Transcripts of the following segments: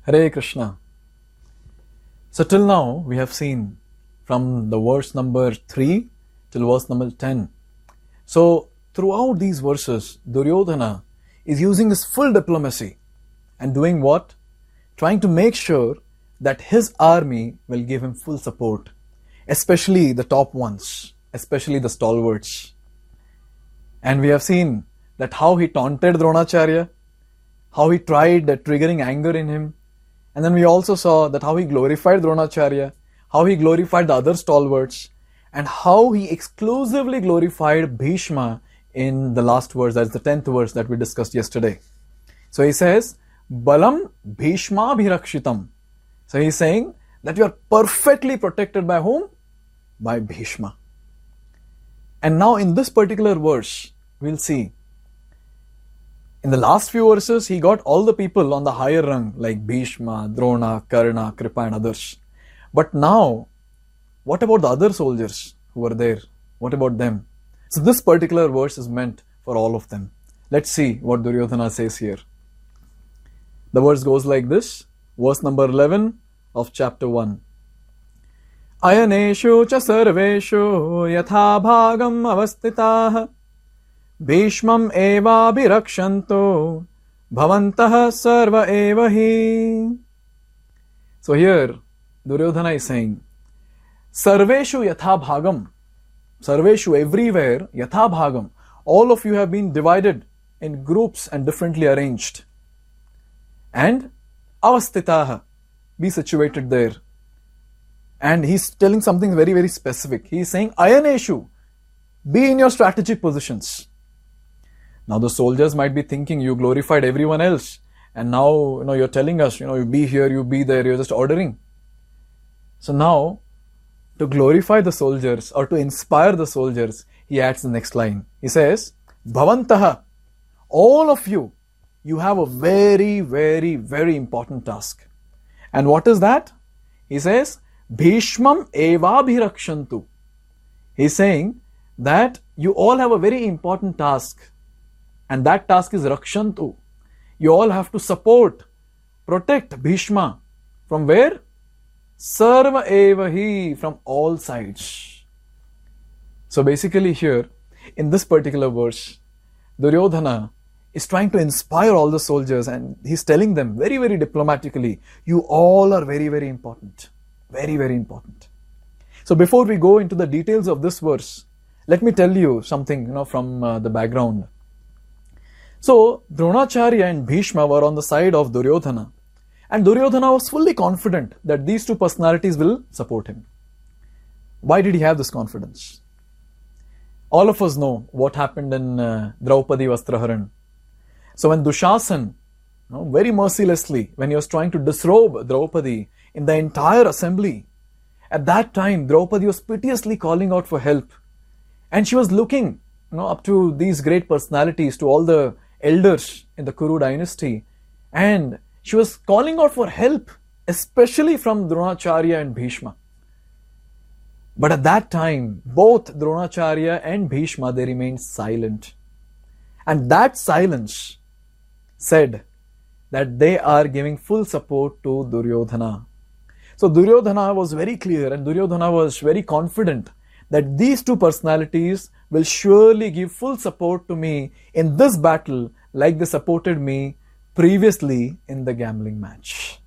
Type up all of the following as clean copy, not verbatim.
Hare Krishna. So till now we have seen from the verse number 3 till verse number 10. So throughout these verses, Duryodhana is using his full diplomacy and doing what? Trying to make sure that his army will give him full support, especially the top ones, especially the stalwarts. And we have seen that how he taunted Dronacharya, how he tried triggering anger in him. And then we also saw that how he glorified Dronacharya, how he glorified the other stalwarts, and how he exclusively glorified Bhishma in the last verse, that's the 10th verse that we discussed yesterday. So he says, Balam Bhishma Bhirakshitam. So he's saying that you are perfectly protected by whom? By Bhishma. And now in this particular verse, we'll see. In the last few verses, he got all the people on the higher rung like Bhishma, Drona, Karna, Kripa and others. But now, what about the other soldiers who were there? What about them? So this particular verse is meant for all of them. Let's see what Duryodhana says here. The verse goes like this, verse number 11 of chapter 1. Ayaneshu cha sarveshu yatha bhagam avastitah Bhishmam eva bhirakshanto bhavantah sarva eva hi. So here Duryodhana is saying, Sarveshu yatha bhagam. Sarveshu, everywhere, yatha bhagam. All of you have been divided in groups and differently arranged. And avastitaha, be situated there. And he's telling something very, very specific. He's saying, ayaneshu, be in your strategic positions. Now the soldiers might be thinking, you glorified everyone else. And now, you're telling us, you be here, you be there, you're just ordering. So now, to glorify the soldiers or to inspire the soldiers, he adds the next line. He says, Bhavantaha, all of you, you have a very, very, very important task. And what is that? He says, Bhishmam eva bhirakshantu. He's saying that you all have a very important task. And that task is Rakshantu. You all have to support, protect Bhishma. From where? Sarva eva hi, from all sides. So basically here, in this particular verse, Duryodhana is trying to inspire all the soldiers and he's telling them very, very diplomatically, you all are very, very important. Very, very important. So before we go into the details of this verse, let me tell you something, from the background. So, Dronacharya and Bhishma were on the side of Duryodhana. And Duryodhana was fully confident that these two personalities will support him. Why did he have this confidence? All of us know what happened in Draupadi Vastraharan. So when Dushasan, very mercilessly, when he was trying to disrobe Draupadi in the entire assembly, at that time Draupadi was piteously calling out for help. And she was looking up to these great personalities, to all the elders in the Kuru dynasty, and she was calling out for help, especially from Dronacharya and Bhishma. But at that time, both Dronacharya and Bhishma, they remained silent. And that silence said that they are giving full support to Duryodhana. So Duryodhana was very clear and Duryodhana was very confident that these two personalities will surely give full support to me in this battle like they supported me previously in the gambling match.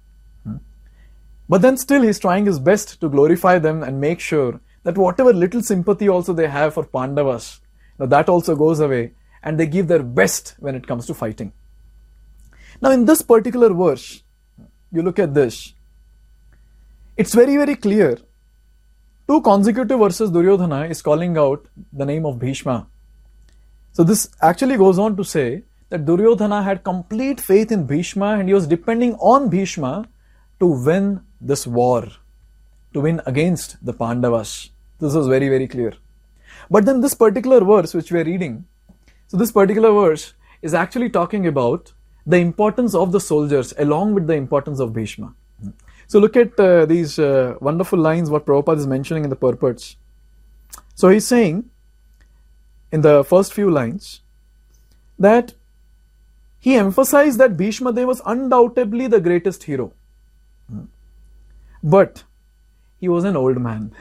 But then still he's trying his best to glorify them and make sure that whatever little sympathy also they have for Pandavas, that also goes away and they give their best when it comes to fighting. Now in this particular verse, you look at this, it's very, very clear. 2 consecutive verses Duryodhana is calling out the name of Bhishma. So this actually goes on to say that Duryodhana had complete faith in Bhishma and he was depending on Bhishma to win this war, to win against the Pandavas. This was very, very clear. But then this particular verse which we are reading, so this particular verse is actually talking about the importance of the soldiers along with the importance of Bhishma. So look at these wonderful lines what Prabhupada is mentioning in the purports. So he's saying in the first few lines that he emphasized that Bhishma Dev was undoubtedly the greatest hero. But he was an old man.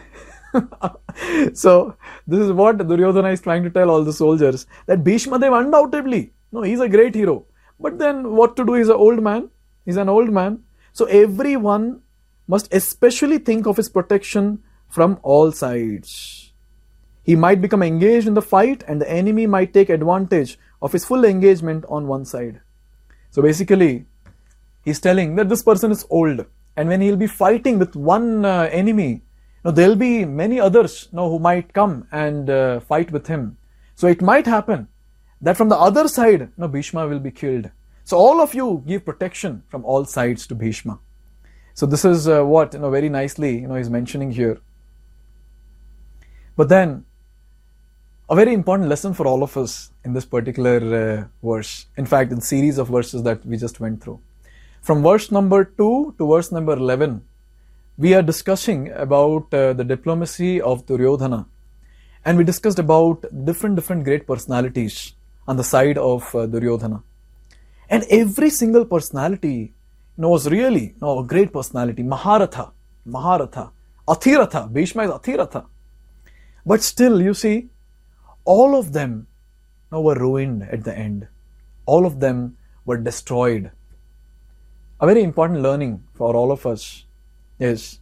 So this is what Duryodhana is trying to tell all the soldiers, that Bhishma Dev undoubtedly, no, he's a great hero. But then what to do? He's an old man. He's an old man. So everyone must especially think of his protection from all sides. He might become engaged in the fight and the enemy might take advantage of his full engagement on one side. So basically, he's telling that this person is old, and when he'll be fighting with one enemy, there'll be many others who might come and fight with him. So it might happen that from the other side, Bhishma will be killed. So all of you give protection from all sides to Bhishma. So this is what very nicely he's mentioning here. But then a very important lesson for all of us in this particular verse. In fact, in the series of verses that we just went through. From verse number 2 to verse number 11, we are discussing about the diplomacy of Duryodhana. And we discussed about different great personalities on the side of Duryodhana. And every single personality was really a great personality. Maharatha, Athiratha. Bhishma is Athiratha. But still, you see, all of them were ruined at the end. All of them were destroyed. A very important learning for all of us is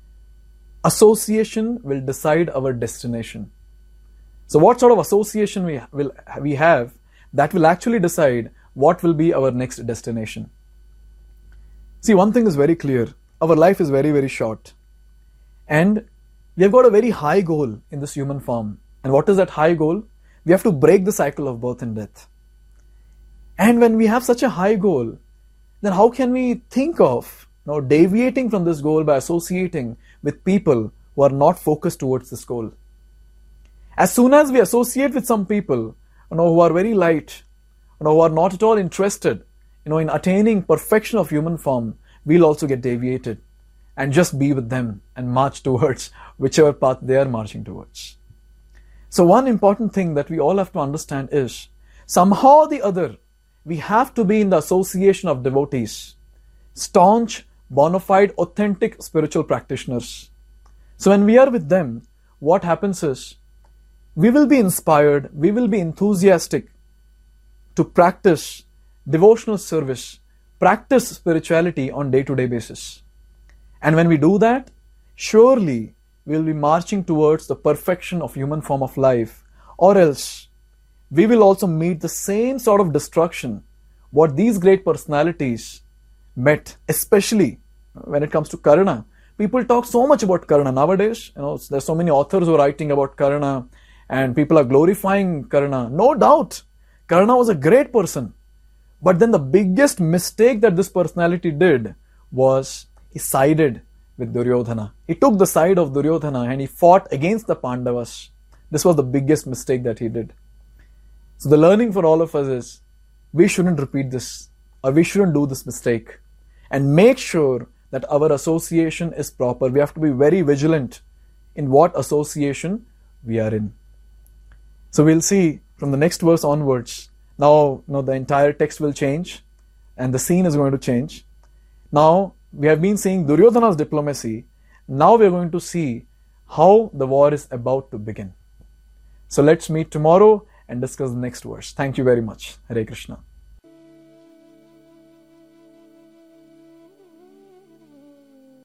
association will decide our destination. So what sort of association we have, that will actually decide what will be our next destination. See, one thing is very clear. Our life is very, very short. And we have got a very high goal in this human form. And what is that high goal? We have to break the cycle of birth and death. And when we have such a high goal, then how can we think of deviating from this goal by associating with people who are not focused towards this goal? As soon as we associate with some people who are very light, who are not at all interested in attaining perfection of human form, we'll also get deviated and just be with them and march towards whichever path they are marching towards. So one important thing that we all have to understand is, somehow or the other, we have to be in the association of devotees, staunch, bona fide, authentic spiritual practitioners. So when we are with them, what happens is, we will be inspired, we will be enthusiastic to practice devotional service, practice spirituality on day-to-day basis. And when we do that, surely we will be marching towards the perfection of human form of life, or else we will also meet the same sort of destruction what these great personalities met, especially when it comes to Karna. People talk so much about Karna nowadays. There's so many authors who are writing about Karna, and people are glorifying Karna. No doubt, Karna was a great person. But then the biggest mistake that this personality did was he sided with Duryodhana. He took the side of Duryodhana and he fought against the Pandavas. This was the biggest mistake that he did. So the learning for all of us is, we shouldn't repeat this, or we shouldn't do this mistake, and make sure that our association is proper. We have to be very vigilant in what association we are in. So we'll see from the next verse onwards. Now, the entire text will change and the scene is going to change. Now, we have been seeing Duryodhana's diplomacy. Now we are going to see how the war is about to begin. So let's meet tomorrow and discuss the next verse. Thank you very much. Hare Krishna.